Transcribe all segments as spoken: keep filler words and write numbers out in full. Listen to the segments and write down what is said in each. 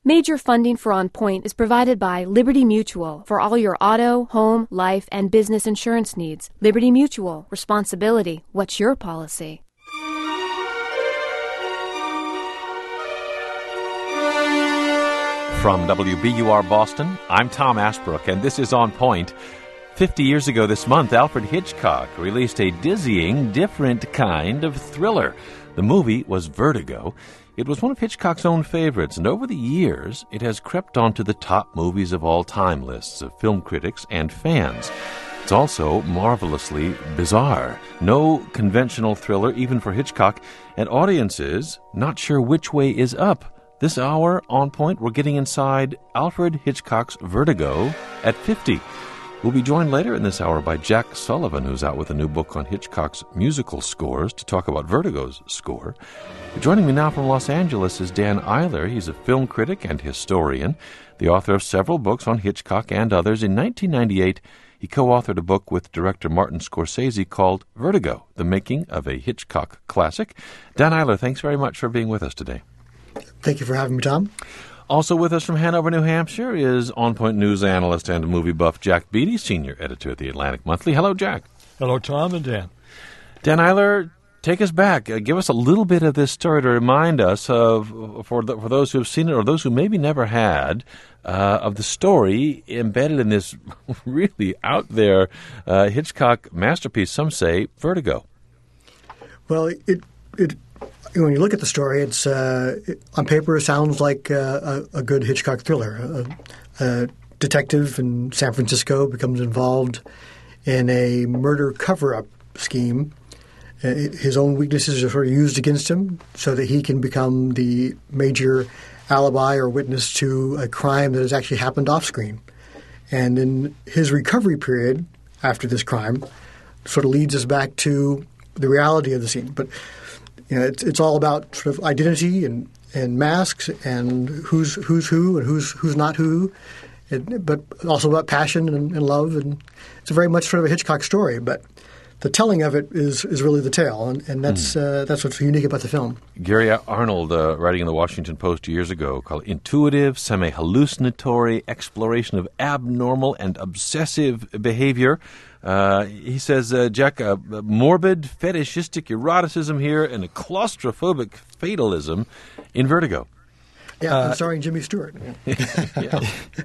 Major funding for On Point is provided by Liberty Mutual for all your auto, home, life, and business insurance needs. Liberty Mutual. Responsibility. What's your policy? From W B U R Boston, I'm Tom Ashbrook, and this is On Point. Fifty years ago this month, Alfred Hitchcock released a dizzying, different kind of thriller. The movie was Vertigo. It was one of Hitchcock's own favorites, and over the years, it has crept onto the top movies of all time lists of film critics and fans. It's also marvelously bizarre. No conventional thriller, even for Hitchcock, and audiences not sure which way is up. This hour, On Point, we're getting inside Alfred Hitchcock's Vertigo at fifty. We'll be joined later in this hour by Jack Sullivan, who's out with a new book on Hitchcock's musical scores, to talk about Vertigo's score. Joining me now from Los Angeles is Dan Eiler. He's a film critic and historian, the author of several books on Hitchcock and others. In nineteen ninety-eight, he co-authored a book with director Martin Scorsese called Vertigo, the making of a Hitchcock classic. Dan Eiler, thanks very much for being with us today. Thank you for having me, Tom. Also with us from Hanover, New Hampshire, is On Point News analyst and movie buff Jack Beatty, senior editor at the Atlantic Monthly. Hello, Jack. Hello, Tom and Dan. Dan Eiler, take us back. Uh, give us a little bit of this story to remind us of, for the, for those who have seen it or those who maybe never had, uh, of the story embedded in this really out there uh, Hitchcock masterpiece. Some say Vertigo. Well, it it. When you look at the story, it's uh, it, on paper it sounds like uh, a, a good Hitchcock thriller. A, a detective in San Francisco becomes involved in a murder cover-up scheme. Uh, his own weaknesses are sort of used against him so that he can become the major alibi or witness to a crime that has actually happened off-screen. And in his recovery period after this crime sort of leads us back to the reality of the scene. But You know, it's it's all about sort of identity and, and masks and who's who's who and who's who's not who, it, but also about passion and, and love. And it's a very much sort of a Hitchcock story, but the telling of it is, is really the tale, and, and that's mm. uh, that's what's unique about the film. Gary Arnold, uh, writing in the Washington Post years ago, called it intuitive, semi-hallucinatory exploration of abnormal and obsessive behavior. Uh, he says, uh, Jack, uh, morbid, fetishistic eroticism here and a claustrophobic fatalism in Vertigo. Yeah, uh, I'm starring Jimmy Stewart. yeah.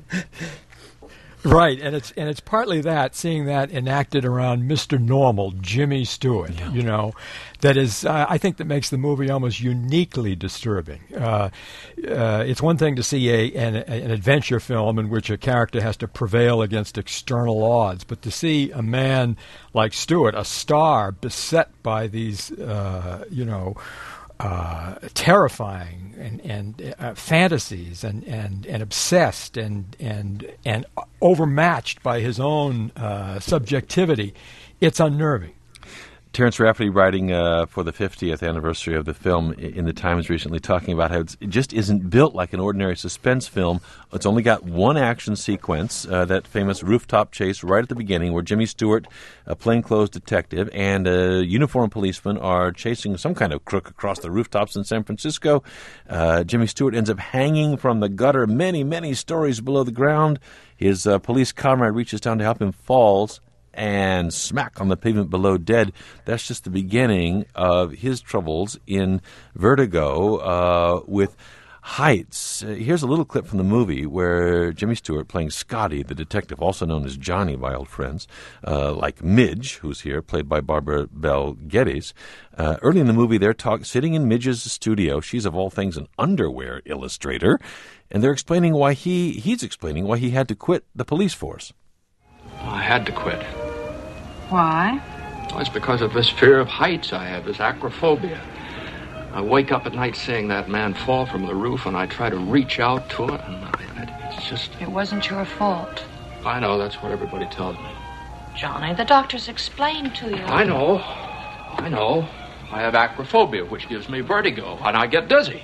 Right, and it's and it's partly that, seeing that enacted around Mister Normal, Jimmy Stewart, yeah. you know, that is, uh, I think that makes the movie almost uniquely disturbing. Uh, uh, it's one thing to see a an, an adventure film in which a character has to prevail against external odds, but to see a man like Stewart, a star, beset by these, uh, you know, Uh, terrifying and, and uh, fantasies and, and, and obsessed and and and overmatched by his own uh, subjectivity, it's unnerving. Terence Rafferty, writing uh, for the fiftieth anniversary of the film in the Times recently, talking about how it's, it just isn't built like an ordinary suspense film. It's only got one action sequence, uh, that famous rooftop chase right at the beginning where Jimmy Stewart, a plainclothes detective, and a uniformed policeman are chasing some kind of crook across the rooftops in San Francisco. Uh, Jimmy Stewart ends up hanging from the gutter many, many stories below the ground. His uh, police comrade reaches down to help him, falls, and smack on the pavement below, dead. That's just the beginning of his troubles in Vertigo uh, with heights. Uh, here's a little clip from the movie where Jimmy Stewart, playing Scotty, the detective, also known as Johnny by old friends, uh, like Midge, who's here, played by Barbara Bel Geddes. Uh, early in the movie, they're talk- sitting in Midge's studio. She's, of all things, an underwear illustrator. And they're explaining why he, he's explaining why he had to quit the police force. I had to quit. Why? Well, it's because of this fear of heights I have, this acrophobia. I wake up at night seeing that man fall from the roof, and I try to reach out to it, and I, it's just... It wasn't your fault. I know, that's what everybody tells me. Johnny, the doctors explained to you. I know. I know. I have acrophobia, which gives me vertigo, and I get dizzy.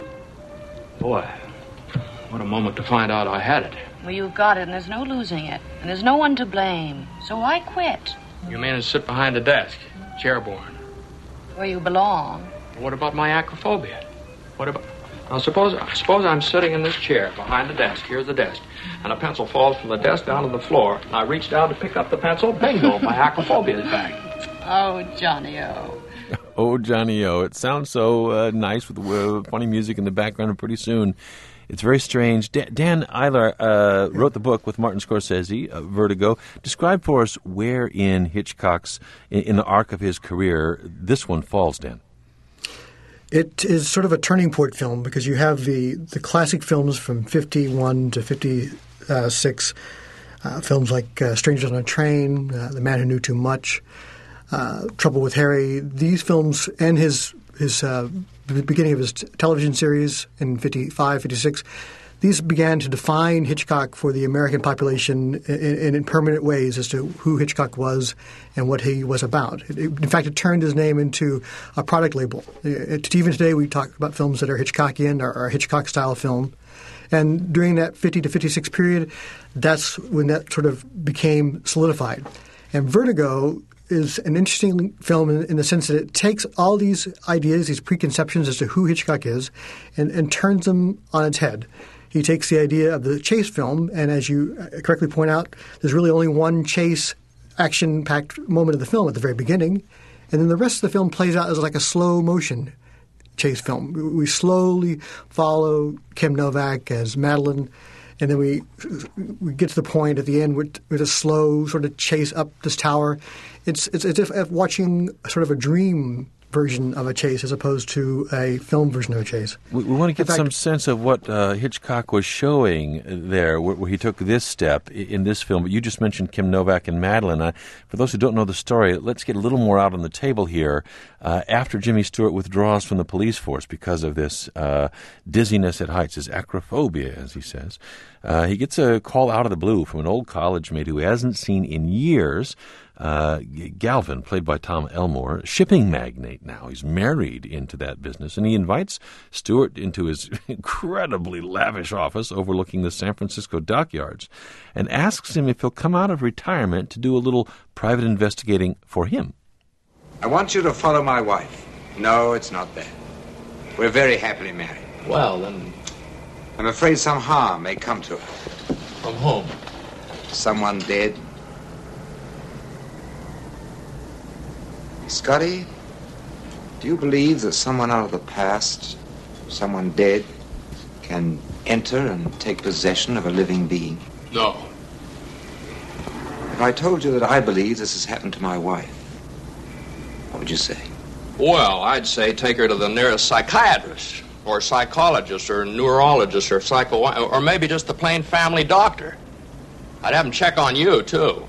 Boy, what a moment to find out I had it. Well, you've got it, and there's no losing it. And there's no one to blame. So why quit? You mean to sit behind a desk, chairborne? Where you belong. What about my acrophobia? What about... Now, suppose, suppose I'm sitting in this chair behind the desk. Here's the desk. And a pencil falls from the desk down to the floor. And I reach down to pick up the pencil. Bingo, my acrophobia is back. Oh, Johnny-O. Oh, Johnny-O. It sounds so uh, nice with uh, funny music in the background, and pretty soon it's very strange. Da- Dan Eiler uh, wrote the book with Martin Scorsese, uh, Vertigo. Describe for us where in Hitchcock's, in, in the arc of his career, this one falls, Dan. It is sort of a turning point film because you have the, the classic films from fifty-one to fifty-six, uh, films like uh, Strangers on a Train, uh, The Man Who Knew Too Much, uh, Trouble with Harry. These films and his his uh, the beginning of his t- television series in fifty-five, fifty-six, these began to define Hitchcock for the American population in, in, in permanent ways as to who Hitchcock was and what he was about. It, it, in fact, it turned his name into a product label. It, even today, we talk about films that are Hitchcockian or, or Hitchcock-style film. And during that fifty to fifty-six period, that's when that sort of became solidified. And Vertigo is an interesting film in, in the sense that it takes all these ideas, these preconceptions as to who Hitchcock is, and, and turns them on its head. He takes the idea of the chase film, and as you correctly point out, there's really only one chase action-packed moment of the film at the very beginning, and then the rest of the film plays out as like a slow-motion chase film. We slowly follow Kim Novak as Madeline, and then we we get to the point at the end with, with a slow sort of chase up this tower. It's it's as if watching sort of a dream version of a chase as opposed to a film version of a chase. We, we want to get fact, some sense of what uh, Hitchcock was showing there, where, where he took this step in, in this film. But you just mentioned Kim Novak and Madeline. Uh, for those who don't know the story, let's get a little more out on the table here. Uh, after Jimmy Stewart withdraws from the police force because of this uh, dizziness at heights, his acrophobia, as he says, uh, he gets a call out of the blue from an old college mate who he hasn't seen in years. Uh, Galvin, played by Tom Elmore, shipping magnate now. He's married into that business, and he invites Stewart into his incredibly lavish office overlooking the San Francisco dockyards and asks him if he'll come out of retirement to do a little private investigating for him. I want you to follow my wife. No, it's not that. We're very happily married. Well, then, I'm afraid some harm may come to her. from whom? Someone dead. Scotty, do you believe that someone out of the past, someone dead, can enter and take possession of a living being? No. If I told you that I believe this has happened to my wife, what would you say? Well, I'd say take her to the nearest psychiatrist, or psychologist, or neurologist, or psycho, or maybe just the plain family doctor. I'd have him check on you, too.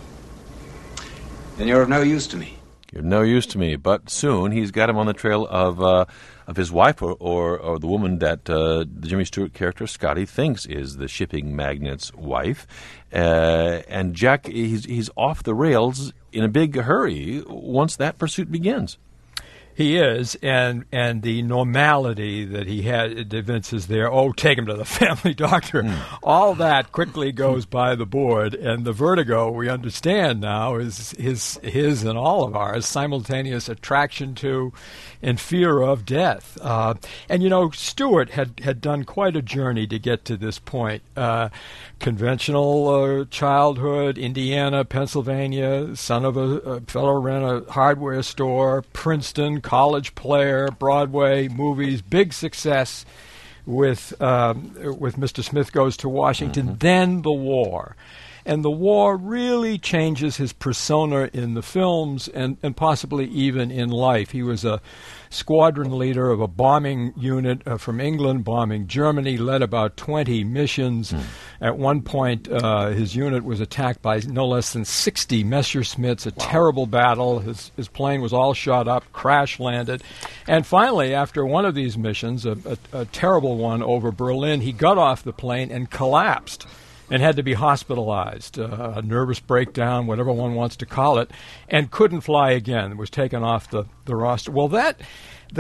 Then you're of no use to me. You're of no use to me, but soon he's got him on the trail of uh, of his wife or, or, or the woman that uh, the Jimmy Stewart character, Scotty, thinks is the shipping magnate's wife. Uh, and Jack, he's, he's off the rails in a big hurry once that pursuit begins. He is, and and the normality that he had evinces there, oh, take him to the family doctor, mm. all that quickly goes by the board, and the vertigo, we understand now, is his, his and all of ours, simultaneous attraction to and fear of death. Uh, and, you know, Stewart had, had done quite a journey to get to this point. Uh, conventional uh, childhood, Indiana, Pennsylvania, son of a, a fellow ran a hardware store, Princeton, college player, Broadway, movies, big success with um, with Mister Smith Goes to Washington, mm-hmm. then the war. And the war really changes his persona in the films and, and possibly even in life. He was a squadron leader of a bombing unit uh, from England, bombing Germany, led about twenty missions. Mm. At one point, uh, his unit was attacked by no less than sixty Messerschmitts, a wow. terrible battle. His, his plane was all shot up, crash-landed. And finally, after one of these missions, a, a, a terrible one over Berlin, he got off the plane and collapsed and had to be hospitalized, uh, a nervous breakdown, whatever one wants to call it, and couldn't fly again, was taken off the, the roster. Well, that that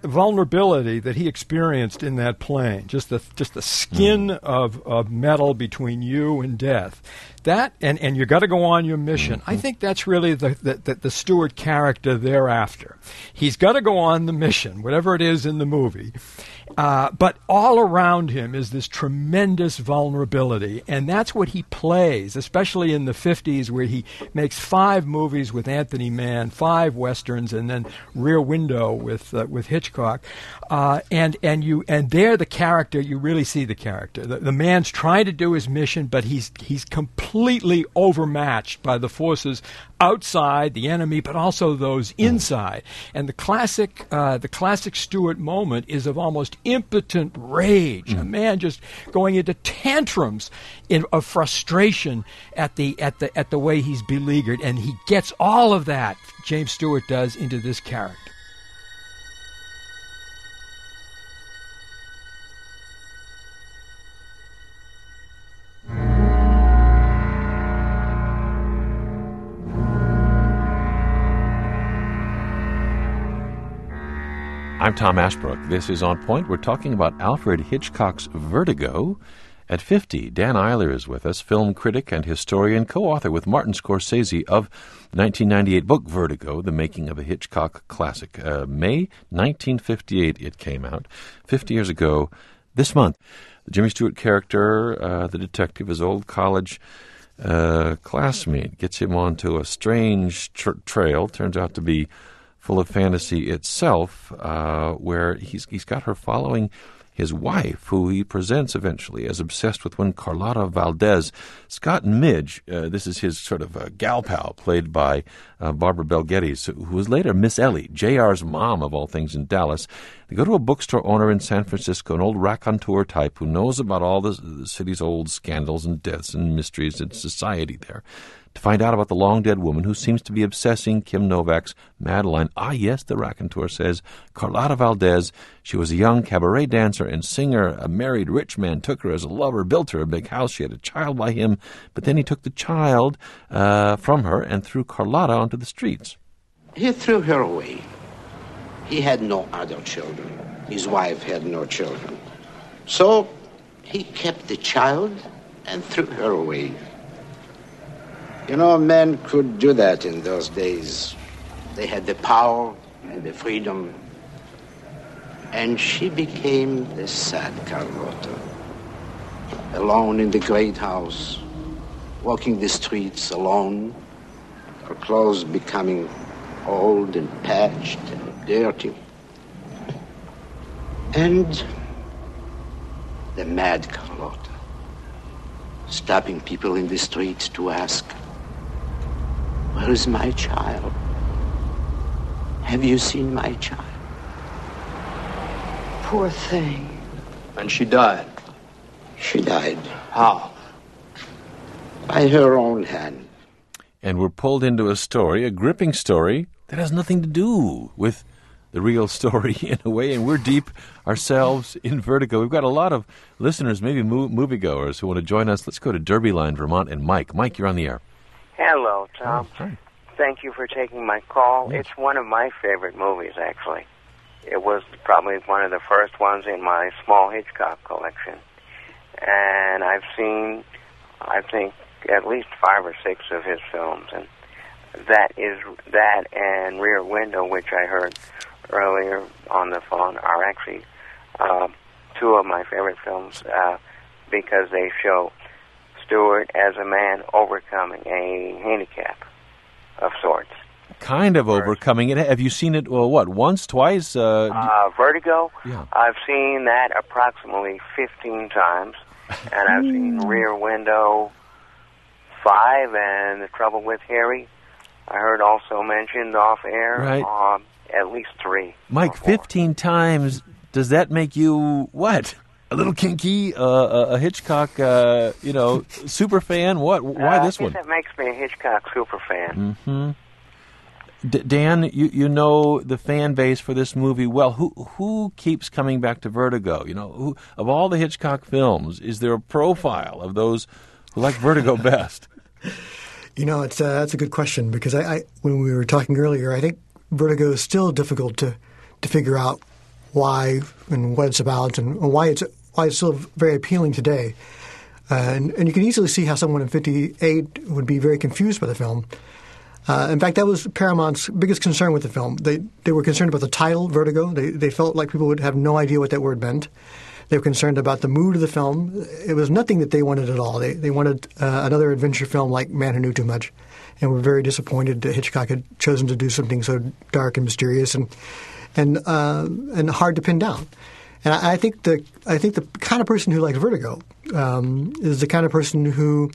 vulnerability that he experienced in that plane, just the just the skin mm. of, of metal between you and death, that and, and you got to go on your mission. Mm-hmm. I think that's really the, the, the, the Stewart character thereafter. He's got to go on the mission, whatever it is in the movie. Uh, but all around him is this tremendous vulnerability, and that's what he plays, especially in the fifties, where he makes five movies with Anthony Mann, five westerns, and then Rear Window with uh, with Hitchcock. Uh, and and you and there, the character, you really see the character. The, the man's trying to do his mission, but he's he's completely overmatched by the forces outside, the enemy, but also those inside. And the classic uh, the classic Stewart moment is of almost impotent rage, mm. a man just going into tantrums in, of frustration at the at the at the way he's beleaguered, and he gets all of that, James Stewart does, into this character. I'm Tom Ashbrook. This is On Point. We're talking about Alfred Hitchcock's Vertigo. At fifty, Dan Eiler is with us, film critic and historian, co-author with Martin Scorsese of the nineteen ninety-eight book Vertigo, The Making of a Hitchcock Classic. Uh, May nineteen fifty-eight it came out, fifty years ago this month. The Jimmy Stewart character, uh, the detective, his old college uh, classmate, gets him onto a strange tr- trail, turns out to be full of fantasy itself, uh, where he's he's got her following his wife, who he presents eventually as obsessed with one Carlotta Valdez. Scott Midge, uh, this is his sort of uh, gal pal, played by uh, Barbara Bel Geddes, who was later Miss Ellie, J R's mom of all things in Dallas. They go to a bookstore owner in San Francisco, an old raconteur type who knows about all the, the city's old scandals and deaths and mysteries in society there, to find out about the long-dead woman who seems to be obsessing Kim Novak's Madeline. Ah, yes, the raconteur says, Carlotta Valdez. She was a young cabaret dancer and singer. A married rich man took her as a lover, built her a big house. She had a child by him, but then he took the child uh, from her and threw Carlotta onto the streets. He threw her away. He had no other children. His wife had no children. So he kept the child and threw her away. You know, men could do that in those days. They had the power and the freedom. And she became the sad Carlotta, alone in the great house, walking the streets alone, her clothes becoming old and patched and dirty. And the mad Carlotta, stopping people in the street to ask, where is my child? Have you seen my child? Poor thing. And she died. She died. How? By her own hand. And we're pulled into a story, a gripping story, that has nothing to do with the real story in a way, and we're deep ourselves in Vertigo. We've got a lot of listeners, maybe mo- moviegoers, who want to join us. Let's go to Derby Line, Vermont, and Mike. Mike, you're on the air. Hello, Tom. Oh, hi. Thank you for taking my call. Yes. It's one of my favorite movies, actually. It was probably one of the first ones in my small Hitchcock collection. And I've seen, I think, at least five or six of his films. And that is that and Rear Window, which I heard earlier on the phone, are actually uh, two of my favorite films uh, because they show Stewart as a man overcoming a handicap of sorts. Kind of overcoming it. Have you seen it, well, what, once, twice? Uh, uh, Vertigo? Yeah. I've seen that approximately fifteen times, and I've seen Rear Window five, and The Trouble with Harry. I heard also mentioned off air, right. um, at least three. Mike, fifteen times, does that make you, what? A little kinky, uh, a, a Hitchcock, uh, you know, super fan? What? Why uh, this one? I guess that makes me a Hitchcock super fan. Mm-hmm. D- Dan, you, you know the fan base for this movie well. Who who keeps coming back to Vertigo? You know, who, of all the Hitchcock films, is there a profile of those who like Vertigo best? You know, it's uh, that's a good question because I, I when we were talking earlier, I think Vertigo is still difficult to to figure out why and what it's about and why it's why it's still very appealing today. Uh, and, and you can easily see how someone in fifty-eight would be very confused by the film. Uh, in fact, that was Paramount's biggest concern with the film. They they were concerned about the title, Vertigo. They they felt like people would have no idea what that word meant. They were concerned about the mood of the film. It was nothing that they wanted at all. They they wanted uh, another adventure film like Man Who Knew Too Much, and were very disappointed that Hitchcock had chosen to do something so dark and mysterious and and uh, and hard to pin down. And I, I think the I think the kind of person who likes Vertigo um, is the kind of person who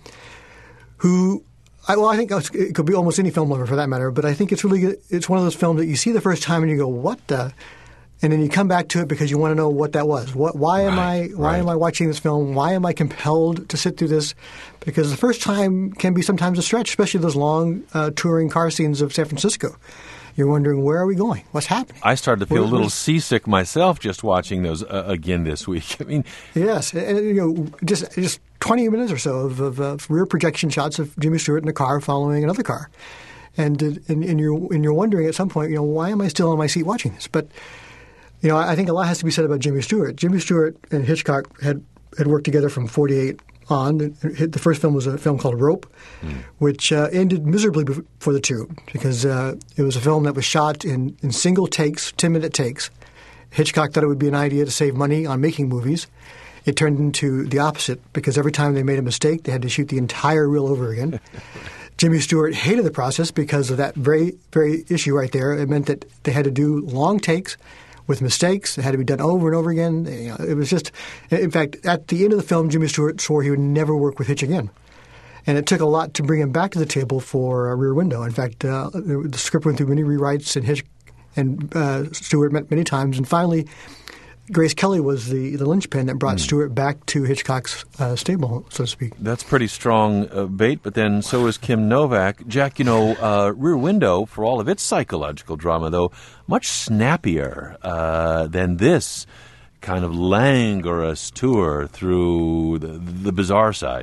who. I, well, I think it could be almost any film lover for that matter, but I think it's really it's one of those films that you see the first time and you go, "What the?" And then you come back to it because you want to know what that was. What? Why am right, I? Why right. am I watching this film? Why am I compelled to sit through this? Because the first time can be sometimes a stretch, especially those long uh, touring car scenes of San Francisco. You're wondering, where are we going? What's happening? I started to feel Where, a little seasick myself just watching those uh, again this week. I mean, yes, and, you know, just just twenty minutes or so of, of uh, rear projection shots of Jimmy Stewart in a car following another car, and and, and you're and you're wondering at some point, you know, why am I still in my seat watching this? But you know, I think a lot has to be said about Jimmy Stewart. Jimmy Stewart and Hitchcock had had worked together from forty-eight on. The first film was a film called Rope, mm. which uh, ended miserably for the two because uh, it was a film that was shot in, in single takes, ten-minute takes. Hitchcock thought it would be an idea to save money on making movies. It turned into the opposite because every time they made a mistake, they had to shoot the entire reel over again. Jimmy Stewart hated the process because of that very, very issue right there. It meant that they had to do long takes with mistakes. It had to be done over and over again. You know, it was just – in fact, at the end of the film, Jimmy Stewart swore he would never work with Hitch again. And it took a lot to bring him back to the table for uh, Rear Window. In fact, uh, the script went through many rewrites, and Hitch and uh, Stewart met many times. And finally, Grace Kelly was the, the linchpin that brought mm. Stewart back to Hitchcock's uh, stable, so to speak. That's pretty strong uh, bait, but then so is Kim Novak. Jack, you know, uh, Rear Window, for all of its psychological drama, though, much snappier uh, than this kind of languorous tour through the, the bizarre side.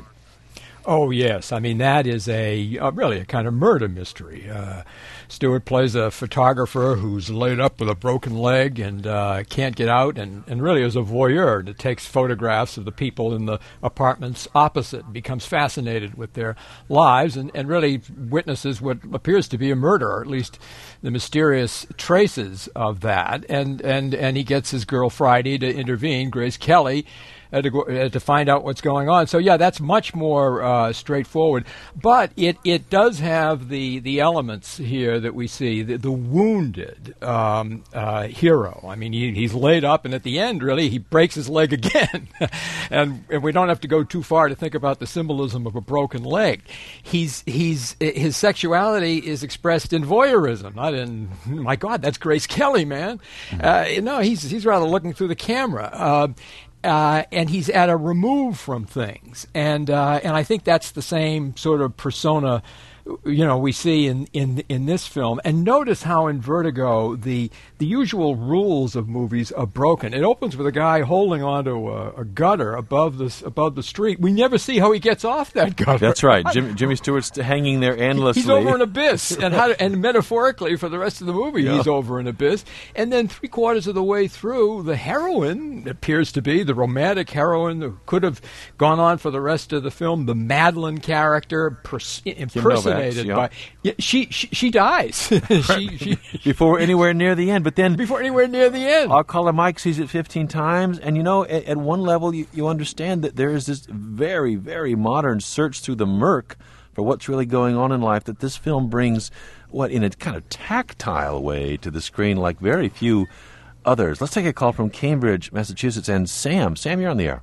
Oh, yes. I mean, that is a uh, really a kind of murder mystery. Uh, Stewart plays a photographer who's laid up with a broken leg and uh, can't get out, and, and really is a voyeur that takes photographs of the people in the apartments opposite and becomes fascinated with their lives and, and really witnesses what appears to be a murder, or at least the mysterious traces of that. And, and, and he gets his girl Friday to intervene, Grace Kelly, Uh, to, go, uh, to find out what's going on. So, yeah, that's much more uh, straightforward. But it, it does have the, the elements here that we see, the, the wounded um, uh, hero. I mean, he, he's laid up, and at the end, really, he breaks his leg again. and, and we don't have to go too far to think about the symbolism of a broken leg. He's he's his sexuality is expressed in voyeurism, not in, my God, that's Grace Kelly, man. Uh, no, he's, he's rather looking through the camera. Uh, Uh, and he's at a remove from things, and uh, and I think that's the same sort of persona, you know, we see in, in in this film. And notice how in Vertigo the the usual rules of movies are broken. It opens with a guy holding onto a, a gutter above the above the street. We never see how he gets off that gutter. That's right. Jim, Jimmy Stewart's hanging there endlessly. He's over an abyss, and how to, and metaphorically for the rest of the movie, yeah. he's over an abyss. And then three quarters of the way through, the heroine appears to be the romantic heroine who could have gone on for the rest of the film. The Madeline character, pers- impersonated by yeah, she, she she dies she, she, before anywhere near the end. But then before anywhere near the end, our caller Mike sees it fifteen times, and you know, at, at one level, you, you understand that there is this very, very modern search through the murk for what's really going on in life that this film brings, what, in a kind of tactile way to the screen like very few others. Let's take a call from Cambridge, Massachusetts, and Sam. Sam, you're on the air.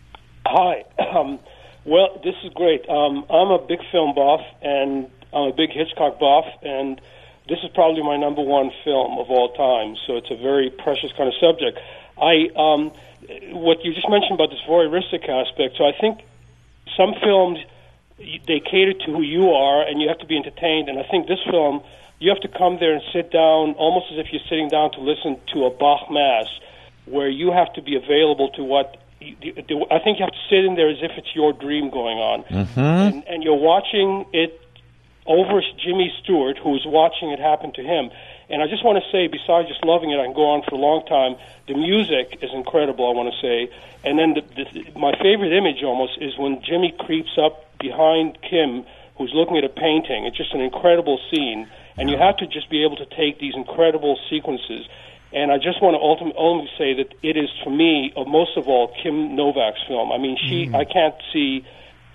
Hi. Um, well, this is great. Um, I'm a big film buff, and I'm a big Hitchcock buff, and this is probably my number one film of all time, so it's a very precious kind of subject. I, um, what you just mentioned about this voyeuristic aspect, so I think some films, they cater to who you are, and you have to be entertained, and I think this film, you have to come there and sit down almost as if you're sitting down to listen to a Bach Mass, where you have to be available to what, I think you have to sit in there as if it's your dream going on, mm-hmm. and, and you're watching it over Jimmy Stewart, who's watching it happen to him. And I just want to say, besides just loving it, I can go on for a long time. The music is incredible, I want to say. And then the, the, my favorite image almost is when Jimmy creeps up behind Kim, who's looking at a painting. It's just an incredible scene. And you have to just be able to take these incredible sequences. And I just want to ultimately, ultimately say that it is, for me, uh, most of all, Kim Novak's film. I mean, she, mm. I can't see,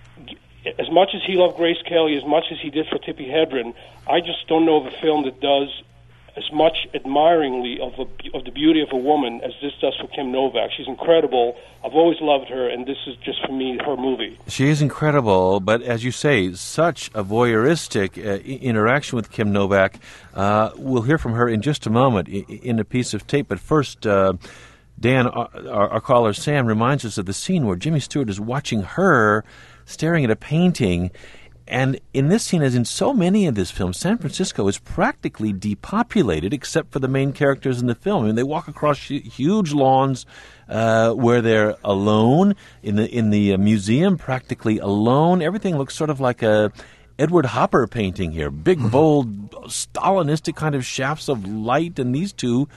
as much as he loved Grace Kelly, as much as he did for Tippi Hedren, I just don't know of a film that does as much admiringly of, a, of the beauty of a woman as this does for Kim Novak. She's incredible. I've always loved her, and this is just, for me, her movie. She is incredible, but as you say, such a voyeuristic uh, I- interaction with Kim Novak. Uh, we'll hear from her in just a moment I- in a piece of tape, but first, uh, Dan, our, our caller Sam, reminds us of the scene where Jimmy Stewart is watching her staring at a painting. And in this scene, as in so many of this film, San Francisco is practically depopulated except for the main characters in the film. I mean, they walk across huge lawns uh, where they're alone. In the in the uh, museum, practically alone. Everything looks sort of like a Edward Hopper painting here. Big, bold, Stalinistic kind of shafts of light. And these two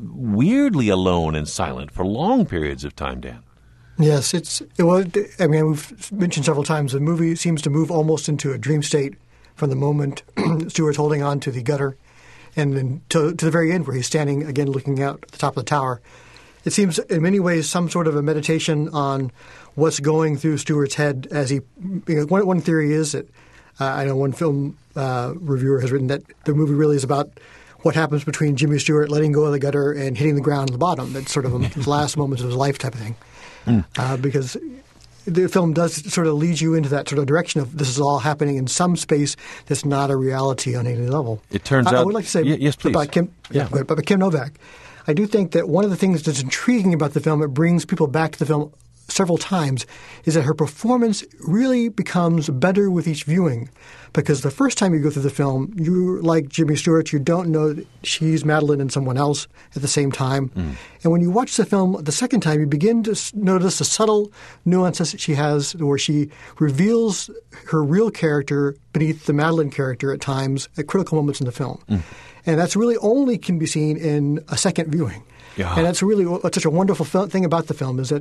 weirdly alone and silent for long periods of time, Dan. Yes, it's it was. I mean, we've mentioned several times the movie seems to move almost into a dream state from the moment Stewart's holding on to the gutter, and then to, to the very end where he's standing again looking out at the top of the tower. It seems in many ways some sort of a meditation on what's going through Stewart's head as he. You know, one, one theory is that uh, I know one film uh, reviewer has written that the movie really is about what happens between Jimmy Stewart letting go of the gutter and hitting the ground at the bottom. That's sort of his last moments of his life type of thing. Mm. Uh, because the film does sort of lead you into that sort of direction of this is all happening in some space that's not a reality on any level. It turns I, out... I would like to say y- yes, please. about Kim, yeah. Yeah, about Kim Novak. I do think that one of the things that's intriguing about the film, it brings people back to the film several times, is that her performance really becomes better with each viewing. Because the first time you go through the film, you like Jimmy Stewart, you don't know that she's Madeline and someone else at the same time. Mm. And when you watch the film the second time, you begin to notice the subtle nuances that she has where she reveals her real character beneath the Madeline character at times at critical moments in the film. Mm. And that's really only can be seen in a second viewing. Yeah. And that's really what's such a wonderful thing about the film is that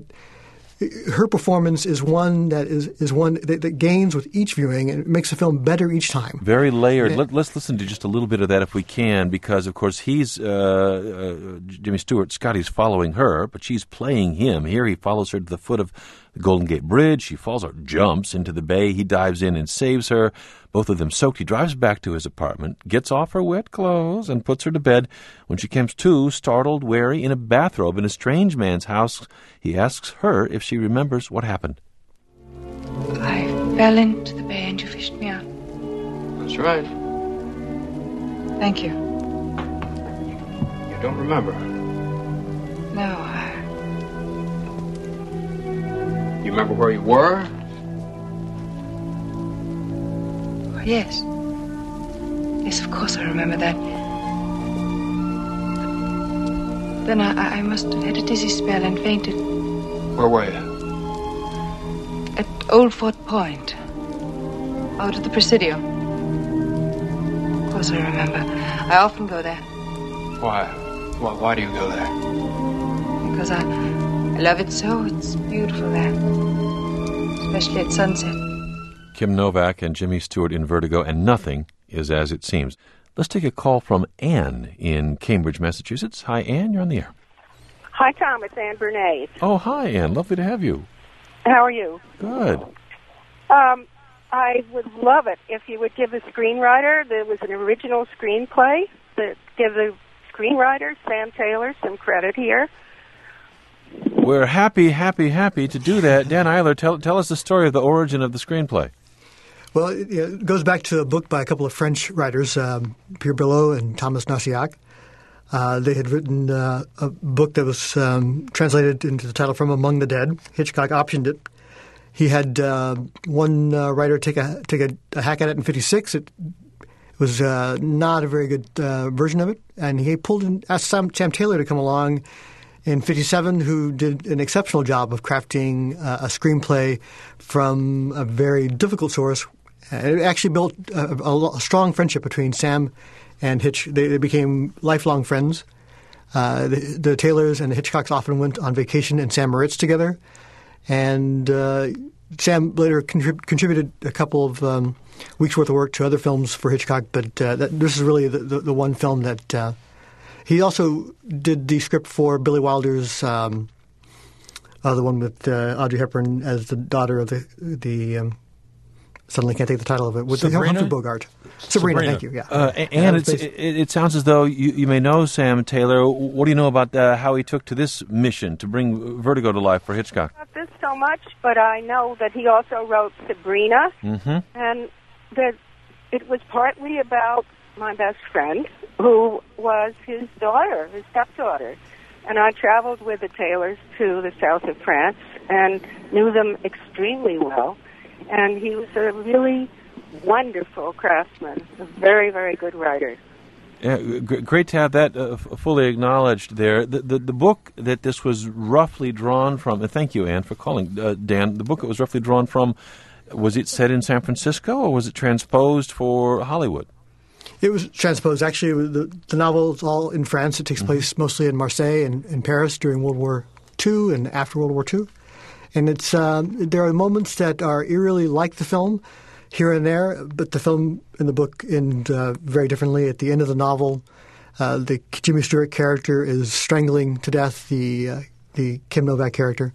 her performance is one that is, is one that, that gains with each viewing and it makes the film better each time. Very layered. Let, let's listen to just a little bit of that if we can, because of course he's uh, uh, Jimmy Stewart. Scotty's following her, but she's playing him. Here he follows her to the foot of the Golden Gate Bridge. She falls or jumps into the bay. He dives in and saves her. Both of them soaked. He drives back to his apartment, gets off her wet clothes, and puts her to bed. When she comes to, startled, wary, in a bathrobe in a strange man's house, he asks her if she remembers what happened. I fell into the bay and you fished me out. That's right. Thank you. You don't remember? No, I... You remember where you were? Yes. Yes, of course I remember that. Then I, I must have had a dizzy spell and fainted. Where were you? At Old Fort Point. Out at the Presidio. Of course I remember. I often go there. Why? Why, why do you go there? Because I, I love it so. It's beautiful there. Especially at sunset. Kim Novak and Jimmy Stewart in Vertigo, and nothing is as it seems. Let's take a call from Anne in Cambridge, Massachusetts. Hi, Anne. You're on the air. Hi, Tom. It's Anne Bernays. Oh, hi, Anne. Lovely to have you. How are you? Good. Um, I would love it if you would give the screenwriter, there was an original screenplay, that give the screenwriter, Sam Taylor, some credit here. We're happy, happy, happy to do that. Dan Eiler, tell, tell us the story of the origin of the screenplay. Well, it, it goes back to a book by a couple of French writers, um, Pierre Billot and Thomas Nausiac. Uh, they had written uh, a book that was um, translated into the title From Among the Dead. Hitchcock optioned it. He had uh, one uh, writer take a take a, a hack at it in fifty-six. It was uh, not a very good uh, version of it, and he pulled in, asked Sam, Sam Taylor to come along in fifty-seven, who did an exceptional job of crafting uh, a screenplay from a very difficult source. It actually built a, a, a strong friendship between Sam and Hitch. They, they became lifelong friends. Uh, the, the Taylors and the Hitchcocks often went on vacation in Saint Moritz together, and uh, Sam later contrib- contributed a couple of um, weeks' worth of work to other films for Hitchcock, but uh, that, this is really the, the, the one film that uh, he also did the script for Billy Wilder's um, uh, the one with uh, Audrey Hepburn as the daughter of the the um, suddenly can't take the title of it with Sabrina? Humphrey Bogart. Sabrina, Sabrina. thank you. Yeah, uh, and, and it's, it, it sounds as though you, you may know Sam Taylor. What do you know about uh, how he took to this mission to bring Vertigo to life for Hitchcock? Not this so much, but I know that he also wrote Sabrina, mm-hmm. and that it was partly about my best friend, who was his daughter, his stepdaughter. And I traveled with the Taylors to the south of France and knew them extremely well. And he was a really wonderful craftsman, a very, very good writer. Yeah, g- great to have that uh, f- fully acknowledged there. The, the the book that this was roughly drawn from, and thank you, Anne, for calling, uh, Dan, the book it was roughly drawn from, was it set in San Francisco or was it transposed for Hollywood? It was transposed. Actually, the, the novel is all in France. It takes mm-hmm. place mostly in Marseille and in Paris during World War Two and after World War Two. And it's um, there are moments that are eerily like the film here and there, but the film and the book end uh, very differently. At the end of the novel, uh, the Jimmy Stewart character is strangling to death the uh, the Kim Novak character,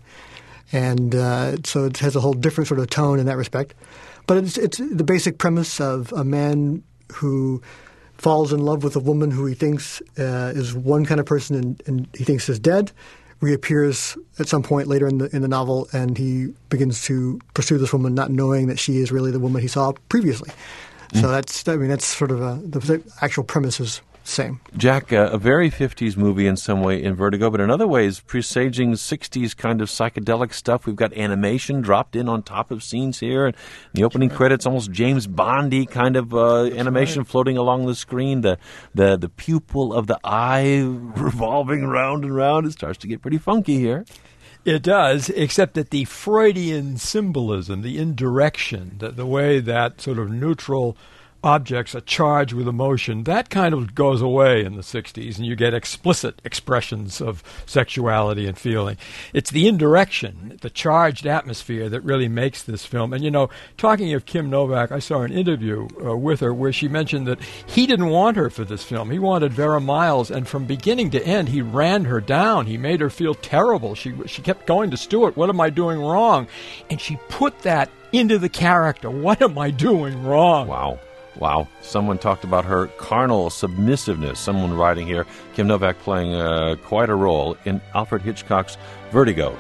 and uh, so it has a whole different sort of tone in that respect. But it's it's the basic premise of a man who falls in love with a woman who he thinks uh, is one kind of person and, and he thinks is dead, reappears at some point later in the in the novel, and he begins to pursue this woman, not knowing that she is really the woman he saw previously. Mm. So that's I mean that's sort of a, the actual premise is the same. Jack, uh, a very fifties movie in some way in Vertigo, but in other ways presaging sixties kind of psychedelic stuff. We've got animation dropped in on top of scenes here, and the opening right. credits almost James Bondy kind of uh, animation right. floating along the screen. The the the pupil of the eye revolving round and round. It starts to get pretty funky here. It does, except that the Freudian symbolism, the indirection, the, the way that sort of neutral objects are charged with emotion, that kind of goes away in the sixties, and you get explicit expressions of sexuality and feeling. It's the indirection, the charged atmosphere that really makes this film. And, you know, talking of Kim Novak, I saw an interview uh, with her where she mentioned that he didn't want her for this film. He wanted Vera Miles, and from beginning to end, he ran her down. He made her feel terrible. She, she kept going to Stewart, what am I doing wrong? And she put that into the character. What am I doing wrong? Wow. Wow. Someone talked about her carnal submissiveness. Someone writing here, Kim Novak playing uh, quite a role in Alfred Hitchcock's Vertigo.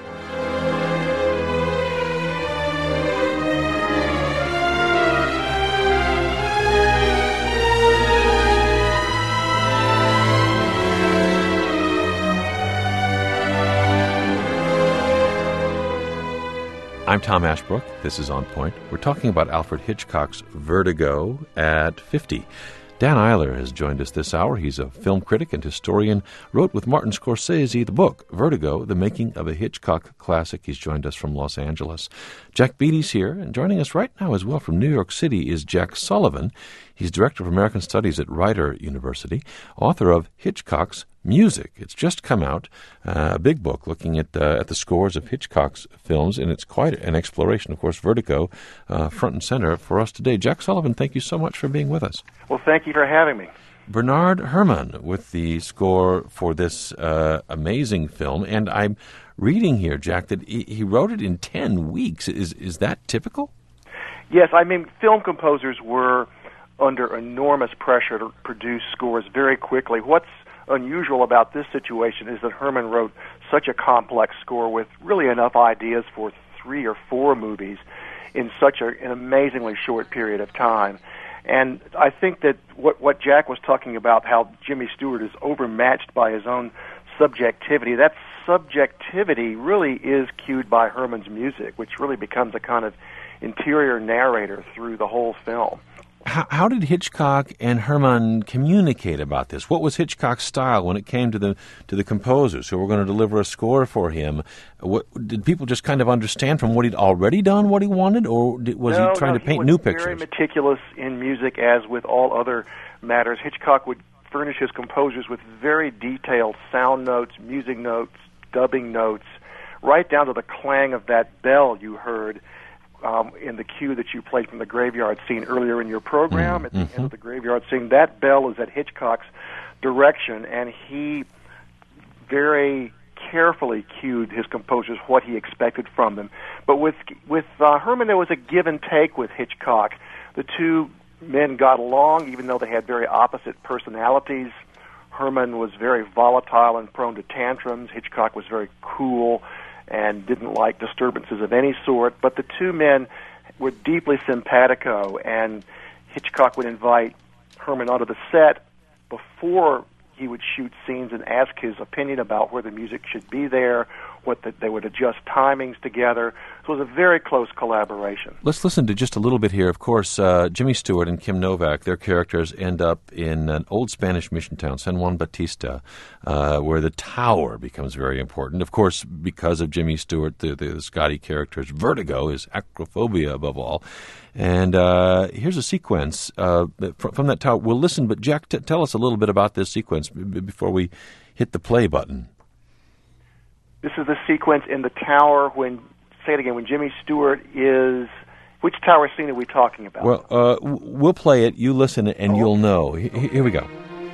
I'm Tom Ashbrook. This is On Point. We're talking about Alfred Hitchcock's Vertigo at fifty. Dan Eiler has joined us this hour. He's a film critic and historian, wrote with Martin Scorsese the book, Vertigo, The Making of a Hitchcock Classic. He's joined us from Los Angeles. Jack Beatty's here, and joining us right now as well from New York City is Jack Sullivan. He's Director of American Studies at Rider University, author of Hitchcock's Music. It's just come out, uh, a big book looking at uh, at the scores of Hitchcock's films, and it's quite an exploration. Of course, Vertigo, uh, front and center for us today. Jack Sullivan, thank you so much for being with us. Well, thank you for having me. Bernard Herrmann with the score for this uh, amazing film, and I'm reading here, Jack, that he, he wrote it in ten weeks. Is is that typical? Yes, I mean, film composers were under enormous pressure to produce scores very quickly. What's unusual about this situation is that Herrmann wrote such a complex score with really enough ideas for three or four movies in such a, an amazingly short period of time. And I think that what, what Jack was talking about, how Jimmy Stewart is overmatched by his own subjectivity, that subjectivity really is cued by Herrmann's music, which really becomes a kind of interior narrator through the whole film. how, how did Hitchcock and Herman communicate about this? What was Hitchcock's style when it came to the to the composers who were going to deliver a score for him? What, did people just kind of understand from what he'd already done what he wanted, or did, was no, he trying no, to paint he was new very pictures? Very meticulous in music, as with all other matters. Hitchcock would furnish his composers with very detailed sound notes, music notes, dubbing notes, right down to the clang of that bell you heard um, in the cue that you played from the graveyard scene earlier in your program. Mm-hmm. At the end of the graveyard scene, that bell is at Hitchcock's direction, and he very carefully cued his composers what he expected from them. But with with uh, Herman, there was a give and take with Hitchcock. The two men got along, even though they had very opposite personalities. Herman was very volatile and prone to tantrums. Hitchcock was very cool and didn't like disturbances of any sort. But the two men were deeply simpatico, and Hitchcock would invite Herman onto the set before he would shoot scenes and ask his opinion about where the music should be there, what the, they would adjust timings together. So it was a very close collaboration. Let's listen to just a little bit here. Of course, uh, Jimmy Stewart and Kim Novak, their characters end up in an old Spanish mission town, San Juan Bautista, uh, where the tower becomes very important. Of course, because of Jimmy Stewart, the, the, the Scotty character's vertigo, his acrophobia above all. And uh, here's a sequence uh, from, from that tower. We'll listen, but Jack, t- tell us a little bit about this sequence b- before we hit the play button. This is the sequence in the tower when, say it again, when Jimmy Stewart is, which tower scene are we talking about? Well, uh, we'll play it, you listen, and oh. you'll know. H- here we go.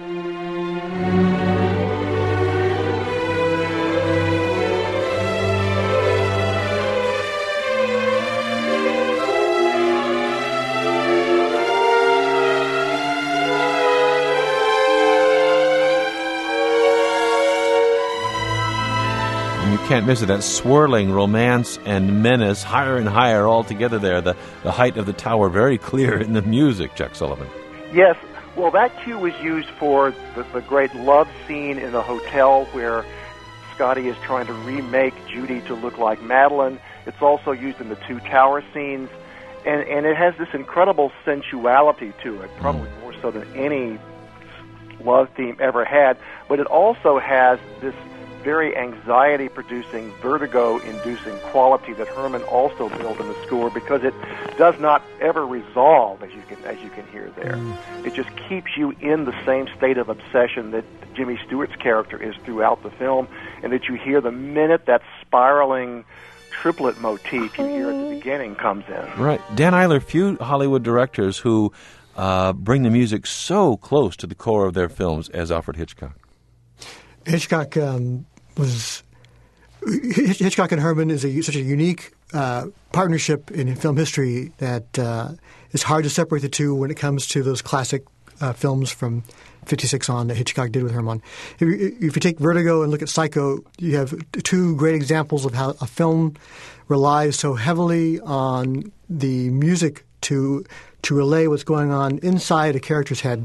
Can't miss it. That swirling romance and menace, higher and higher all together there. The, the height of the tower very clear in the music, Jack Sullivan. Yes. Well, that cue was used for the, the great love scene in the hotel where Scotty is trying to remake Judy to look like Madeline. It's also used in the two tower scenes. And, and it has this incredible sensuality to it, probably mm. more so than any love theme ever had. But it also has this very anxiety-producing, vertigo-inducing quality that Herman also built in the score, because it does not ever resolve, as you can as you can hear there. Mm. It just keeps you in the same state of obsession that Jimmy Stewart's character is throughout the film, and that you hear the minute that spiraling triplet motif you hear at the beginning comes in. Right. Dan Eiler, few Hollywood directors who uh, bring the music so close to the core of their films as Alfred Hitchcock. Hitchcock um, was Hitchcock and Herman is a, such a unique uh, partnership in film history that uh, it's hard to separate the two when it comes to those classic uh, films from fifty-six on that Hitchcock did with Herman. If you, if you take Vertigo and look at Psycho, you have two great examples of how a film relies so heavily on the music to to relay what's going on inside a character's head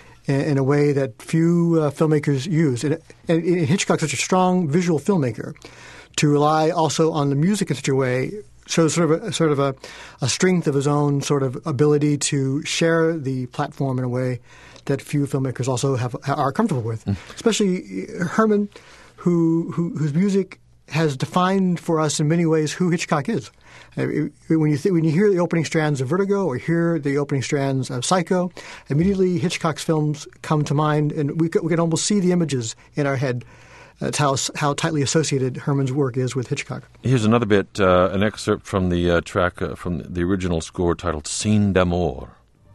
in a way that few uh, filmmakers use. And, and, and Hitchcock's such a strong visual filmmaker. To rely also on the music in such a way shows sort of a, sort of a, a strength of his own sort of ability to share the platform in a way that few filmmakers also have are comfortable with. Mm. Especially Herman, who, who whose music has defined for us in many ways who Hitchcock is. When you th- when you hear the opening strands of Vertigo or hear the opening strands of Psycho, immediately Hitchcock's films come to mind, and we, c- we can almost see the images in our head. That's how how tightly associated Herman's work is with Hitchcock. Here's another bit, uh, an excerpt from the uh, track uh, from the original score titled Scene d'Amour.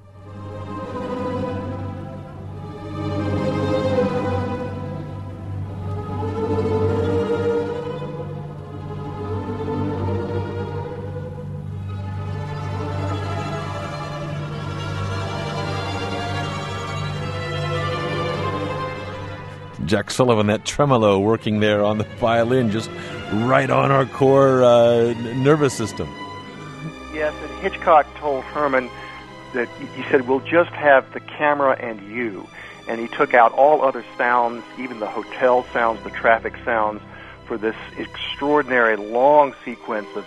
Jack Sullivan, that tremolo working there on the violin, just right on our core uh, nervous system. Yes, and Hitchcock told Herman that he said, we'll just have the camera and you. And he took out all other sounds, even the hotel sounds, the traffic sounds, for this extraordinary long sequence of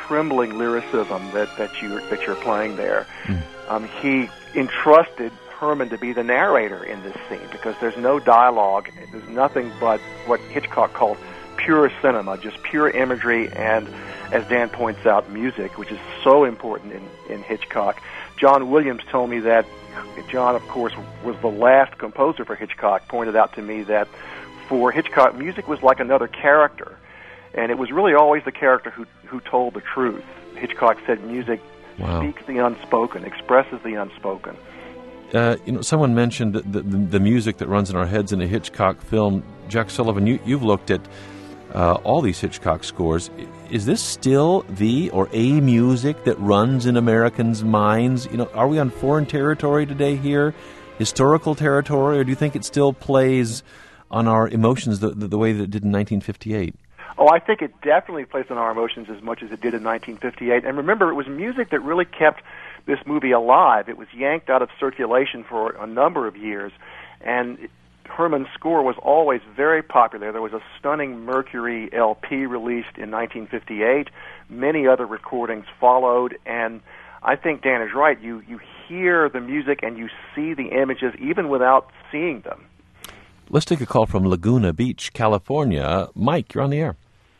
trembling lyricism that, that you that you're playing there. Mm. Um, he entrusted Herman to be the narrator in this scene because there's no dialogue. There's nothing but what Hitchcock called pure cinema, just pure imagery and, as Dan points out, music, which is so important in, in Hitchcock. John Williams told me that John, of course, was the last composer for Hitchcock, pointed out to me that for Hitchcock, music was like another character, and it was really always the character who, who told the truth. Hitchcock said music wow. speaks the unspoken, expresses the unspoken. Uh, you know, someone mentioned the, the, the music that runs in our heads in a Hitchcock film. Jack Sullivan, you, you've looked at uh, all these Hitchcock scores. Is this still the or a music that runs in Americans' minds? You know, are we on foreign territory today here, historical territory, or do you think it still plays on our emotions the, the, the way that it did in nineteen fifty-eight? Oh, I think it definitely plays on our emotions as much as it did in nineteen fifty-eight. And remember, it was music that really kept this movie alive. It was yanked out of circulation for a number of years, and it, Herman's score was always very popular. There was a stunning Mercury L P released in nineteen fifty-eight. Many other recordings followed, and I think Dan is right. You, you hear the music and you see the images even without seeing them. Let's take a call from Laguna Beach, California. Mike, you're on the air.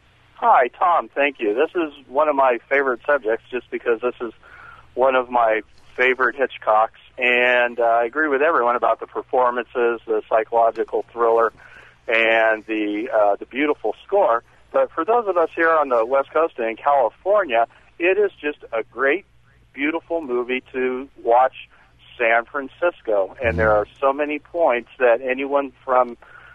Hi, Tom. Thank you. This is one of my favorite subjects just because this is one of my favorite Hitchcocks, and uh, I agree with everyone about the performances, the psychological thriller, and the uh, the beautiful score. But for those of us here on the West Coast and in California, it is just a great, beautiful movie to watch San Francisco, and there are so many points that anyone from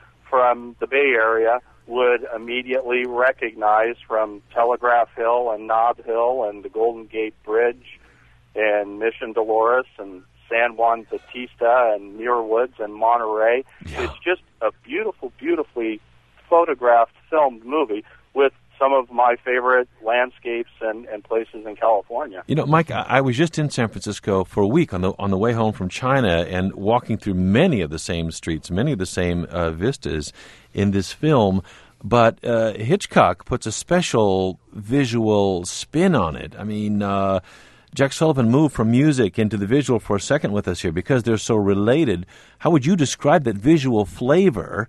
from the Bay Area would immediately recognize, from Telegraph Hill and Nob Hill and the Golden Gate Bridge and Mission Dolores and San Juan Bautista and Muir Woods and Monterey. Yeah. It's just a beautiful, beautifully photographed, filmed movie with some of my favorite landscapes and, and places in California. You know, Mike, I, I was just in San Francisco for a week on the on the way home from China and walking through many of the same streets, many of the same uh, vistas in this film. But uh, Hitchcock puts a special visual spin on it. I mean, uh, Jack Sullivan moved from music into the visual for a second with us here because they're so related. How would you describe that visual flavor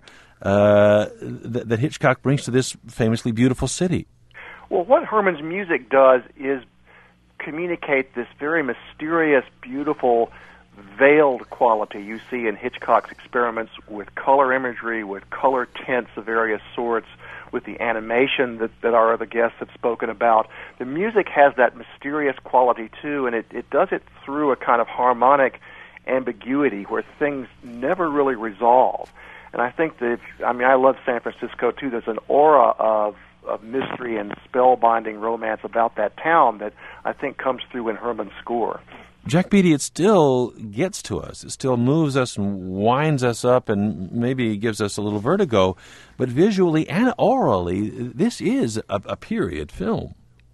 uh, that, that Hitchcock brings to this famously beautiful city? Well, what Herman's music does is communicate this very mysterious, beautiful, veiled quality you see in Hitchcock's experiments with color imagery, with color tints of various sorts, with the animation that, that our other guests have spoken about. The music has that mysterious quality, too, and it, it does it through a kind of harmonic ambiguity where things never really resolve. And I think that, I mean, I love San Francisco, too. There's an aura of, of mystery and spellbinding romance about that town that I think comes through in Herman's score. Jack Beatty, it still gets to us. It still moves us and winds us up and maybe gives us a little vertigo. But visually and orally, this is a, a period film.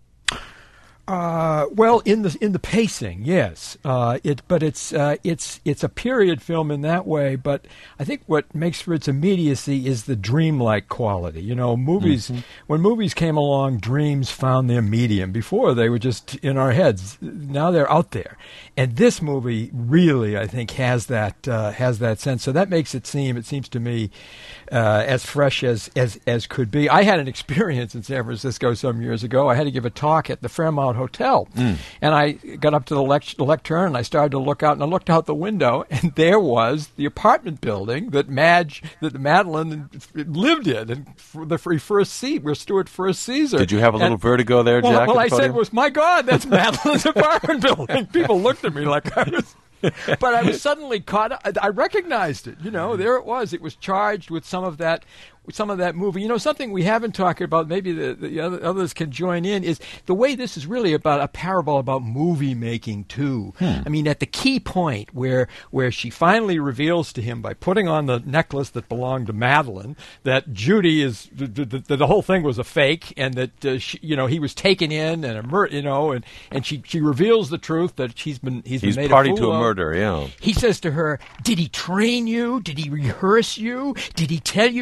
Uh, well, in the in the pacing, yes. Uh, it, but it's uh, it's it's a period film in that way. But I think what makes for its immediacy is the dreamlike quality. You know, movies mm-hmm. when movies came along, dreams found their medium. Before they were just in our heads. Now they're out there, and this movie really, I think, has that uh, has that sense. So that makes it seem, it seems to me, uh, as fresh as, as as could be. I had an experience in San Francisco some years ago. I had to give a talk at the Fairmont Hotel, mm. and I got up to the lect- lectern and I started to look out, and I looked out the window, and there was the apartment building that Madge, that Madeline lived in, and the first seat where Stuart first sees her. Did you have a little and, vertigo there, well, Jack? Well, I said was, my God, that's Madeline's apartment building. People looked at me like I was. But I was suddenly caught up. I recognized it. You know, there it was. It was charged with some of that, with some of that movie. You know, something we haven't talked about, maybe the, the other, others can join in, is the way this is really about a parable about movie making too. Hmm. I mean, at the key point where where she finally reveals to him by putting on the necklace that belonged to Madeline that Judy is the, the, the whole thing was a fake, and that uh, she, you know, he was taken in and a you know, and, and she she reveals the truth that she's been he's, he's been made party a fool to a of. murder. Yeah. He says to her, "Did he train you? Did he rehearse you? Did he tell you what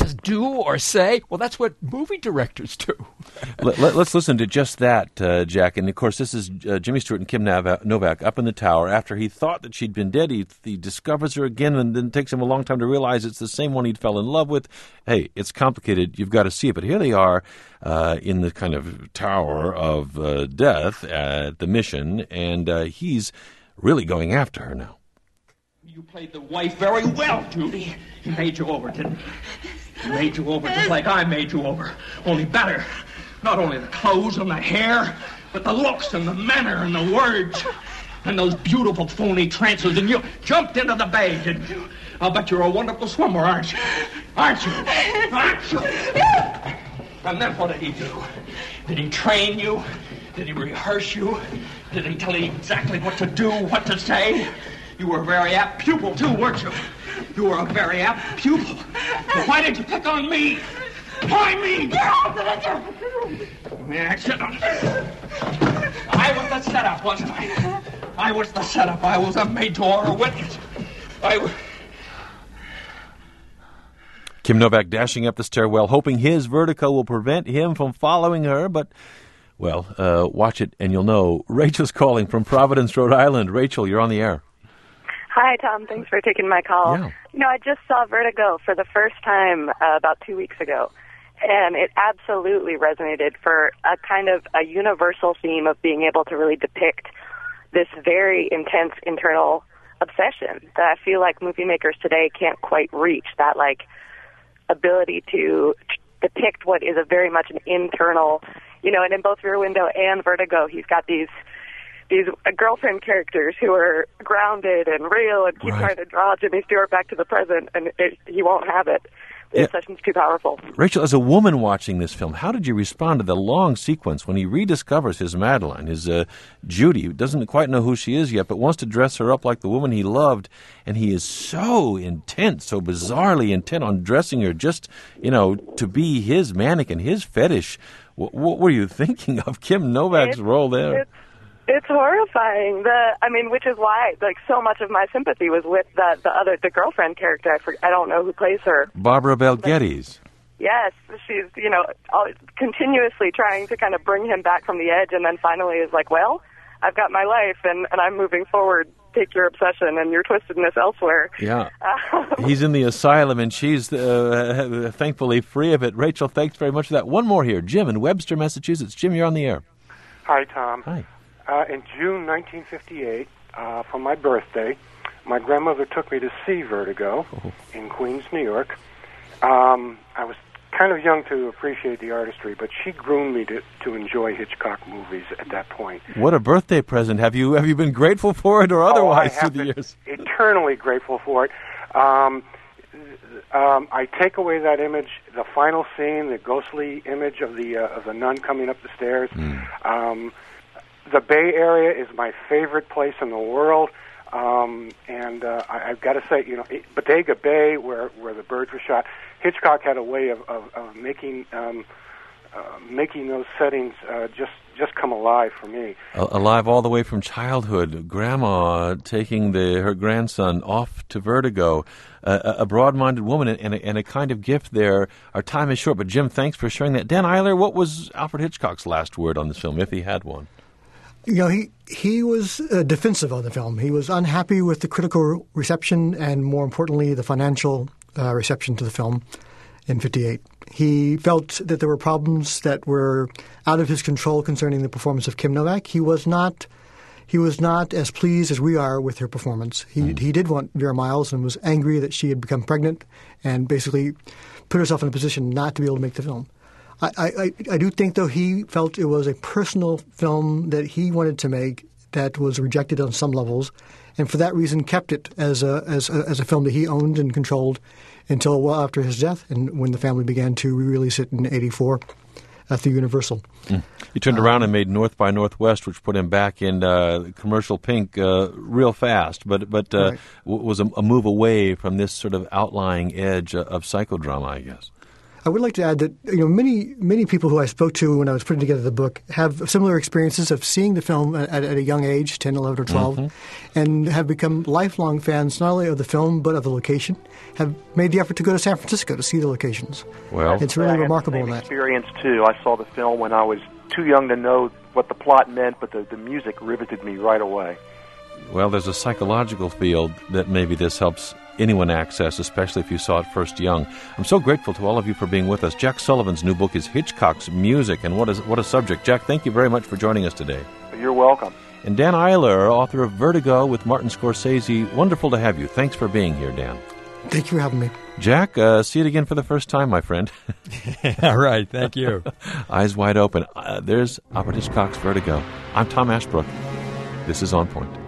to do or say. Well, that's what movie directors do. let, let, let's listen to just that, uh, Jack. And, of course, this is uh, Jimmy Stewart and Kim Nav- Novak up in the tower. After he thought that she'd been dead, he, he discovers her again, and then it takes him a long time to realize it's the same one he'd fell in love with. Hey, it's complicated. You've got to see it. But here they are uh, in the kind of tower of uh, death at the mission, and uh, he's really going after her now. You played the wife very well, Judy. He made you over, didn't he? He made you over just like I made you over, only better. Not only the clothes and the hair, but the looks and the manner and the words. And those beautiful phony trances, and you jumped into the bay, didn't you? I'll bet you're a wonderful swimmer, aren't you? Aren't you? Aren't you? And then what did he do? Did he train you? Did he rehearse you? Did he tell you exactly what to do, what to say? You were a very apt pupil, too, weren't you? You were a very apt pupil. But why did you pick on me? Why me? Yeah, sit down. I was the setup, wasn't I? I was the setup. I was a made-to-order witness. I was... Kim Novak dashing up the stairwell, hoping his vertigo will prevent him from following her, but... Well, uh, watch it and you'll know. Rachel's calling from Providence, Rhode Island. Rachel, you're on the air. Hi, Tom. Thanks for taking my call. Yeah. You know, I just saw Vertigo for the first time uh, about two weeks ago, and it absolutely resonated for a kind of a universal theme of being able to really depict this very intense internal obsession that I feel like movie makers today can't quite reach, that, like, ability to depict what is a very much an internal, you know, and in both Rear Window and Vertigo, he's got these these uh, girlfriend characters who are grounded and real and keep Right. trying to draw Jimmy Stewart back to the present, and it, he won't have it. The Yeah. obsession's too powerful. Rachel, as a woman watching this film, how did you respond to the long sequence when he rediscovers his Madeline, his uh, Judy, who doesn't quite know who she is yet, but wants to dress her up like the woman he loved, and he is so intent, so bizarrely intent on dressing her just, you know, to be his mannequin, his fetish. What, what were you thinking of Kim Novak's It's- role there? It's, it's horrifying. The I mean, which is why like so much of my sympathy was with the the other the girlfriend character. I for, I don't know who plays her. Barbara Bel Geddes. Yes, she's you know all, continuously trying to kind of bring him back from the edge, and then finally is like, well, I've got my life, and and I'm moving forward. Take your obsession and your twistedness elsewhere. Yeah. He's in the asylum, and she's uh, thankfully free of it. Rachel, thanks very much for that. One more here. Jim in Webster, Massachusetts. Jim, you're on the air. Hi, Tom. Hi. Uh, in June nineteen fifty-eight, uh, for my birthday, my grandmother took me to see Vertigo Oh. in Queens, New York. Um, I was kind of young to appreciate the artistry, but she groomed me to, to enjoy Hitchcock movies at that point. What a birthday present. Have you have you been grateful for it or otherwise oh, I have through the been years? eternally grateful for it. Um, um, I take away that image, the final scene, the ghostly image of the uh, of the nun coming up the stairs. Mm. Um, the Bay Area is my favorite place in the world, um, and uh, I, I've got to say, you know, it, Bodega Bay, where where the birds were shot, Hitchcock had a way of of, of making um, uh, making those settings uh, just just come alive for me. Alive all the way from childhood. Grandma taking the her grandson off to Vertigo. Uh, a broad-minded woman and a, and a kind of gift there. Our time is short, but Jim, thanks for sharing that. Dan Eiler, what was Alfred Hitchcock's last word on this film, if he had one? You know, he he was uh, defensive of the film. He was unhappy with the critical reception and, more importantly, the financial uh, reception to the film in fifty-eight. He felt that there were problems that were out of his control concerning the performance of Kim Novak. He was not he was not as pleased as we are with her performance. He mm. he did want Vera Miles and was angry that she had become pregnant and basically put herself in a position not to be able to make the film. I, I, I do think, though, he felt it was a personal film that he wanted to make that was rejected on some levels, and for that reason kept it as a as a, as a film that he owned and controlled until well after his death, and when the family began to re-release it in eighty-four at the Universal. Mm. He turned around and made North by Northwest, which put him back in uh, commercial pink uh, real fast, but but uh, right. w- was a, a move away from this sort of outlying edge uh, of psychodrama, I guess. I would like to add that you know many many people who I spoke to when I was putting together the book have similar experiences of seeing the film at, at a young age, ten, eleven, or twelve, mm-hmm. and have become lifelong fans not only of the film but of the location, have made the effort to go to San Francisco to see the locations. Well, it's really I had remarkable the same in that. experience, too. I saw the film when I was too young to know what the plot meant, but the, the music riveted me right away. Well, there's a psychological field that maybe this helps anyone access, especially if you saw it first young. I'm so grateful to all of you for being with us. Jack Sullivan's new book is Hitchcock's Music, and what, is, what a subject. Jack, thank you very much for joining us today. You're welcome. And Dan Eiler, author of Vertigo with Martin Scorsese, wonderful to have you. Thanks for being here, Dan. Thank you for having me. Jack, uh, see it again for the first time, my friend. All right, thank you. Eyes wide open. Uh, there's Alfred Hitchcock's Vertigo. I'm Tom Ashbrook. This is On Point.